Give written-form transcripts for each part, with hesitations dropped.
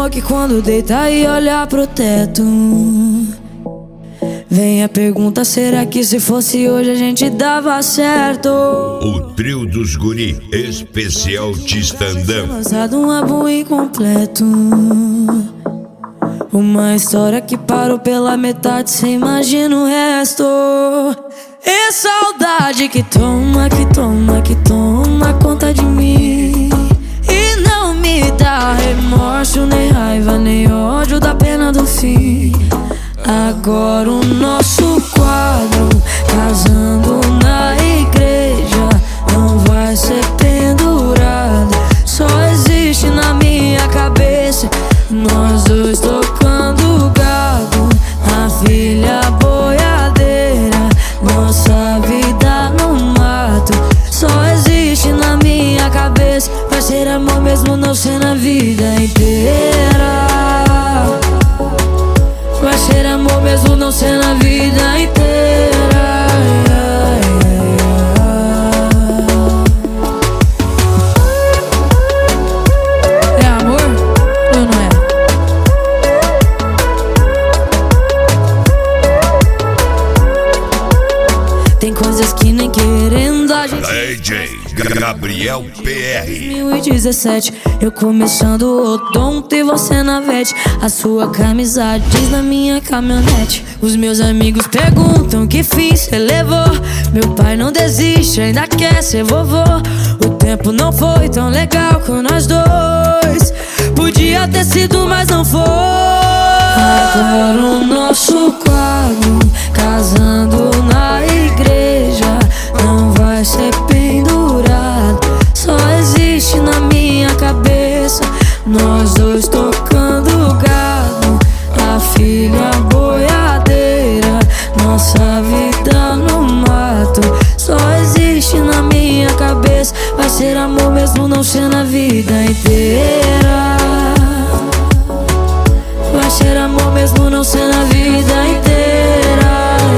amor que quando deita e olha pro teto, vem a pergunta, será que se fosse hoje a gente dava certo? O trio dos guri, especial Tistandão. Lançado um álbum incompleto, uma história que parou pela metade, cê imagina o resto. E saudade que toma, que toma, que toma conta de mim, e não me dá remorso, nem raiva, nem ódio da pena do fim. Agora o nosso quadro, casando na igreja, não vai ser pendurado, só existe na minha cabeça. Nós dois tocando gado, a filha boiadeira, nossa vida no mato, só existe na minha cabeça. Vai ser amor mesmo não ser na vida inteira, vai ser amor mesmo não ser na vida inteira. É amor ou não é? Tem coisas que nem querendo a gente. DJ Gabriel PR. 2017, eu começando o odonto e você na vete. A sua camisa diz na minha caminhonete. Os meus amigos perguntam que fim cê levou. Meu pai não desiste, ainda quer ser vovô. O tempo não foi tão legal com nós dois, podia ter sido, mas não foi. Agora o nosso quadro, casando na igreja, não vai ser pendurado, só existe na minha cabeça. Nós dois tocando gado, a filha boiadeira, nossa vida no mato, só existe na minha cabeça. Vai ser amor mesmo não ser na vida inteira, vai ser amor mesmo não ser na vida inteira.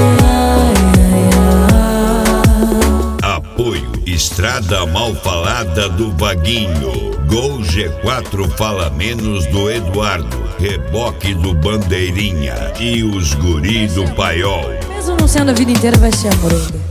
Apoio Estrada Mal Falada do Vaguinho, Gol G4 Fala Menos do Eduardo, Reboque do Bandeirinha e os guri do Paiol. Mesmo não sendo a vida inteira, vai ser amor ainda.